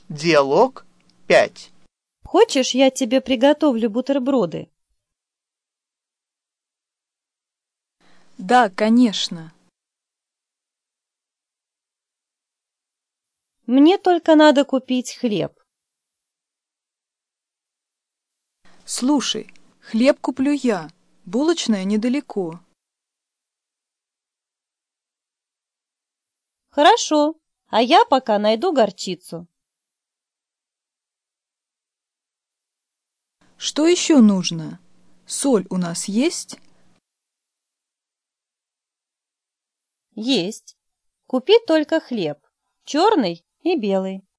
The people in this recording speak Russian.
Диалог 5. Хочешь, я тебе приготовлю бутерброды? Да, конечно. Мне только надо купить хлеб. Слушай, хлеб куплю я. Булочная недалеко. Хорошо, а я пока найду горчицу. Что еще нужно? Соль у нас есть? Есть. Купи только хлеб, черный и белый.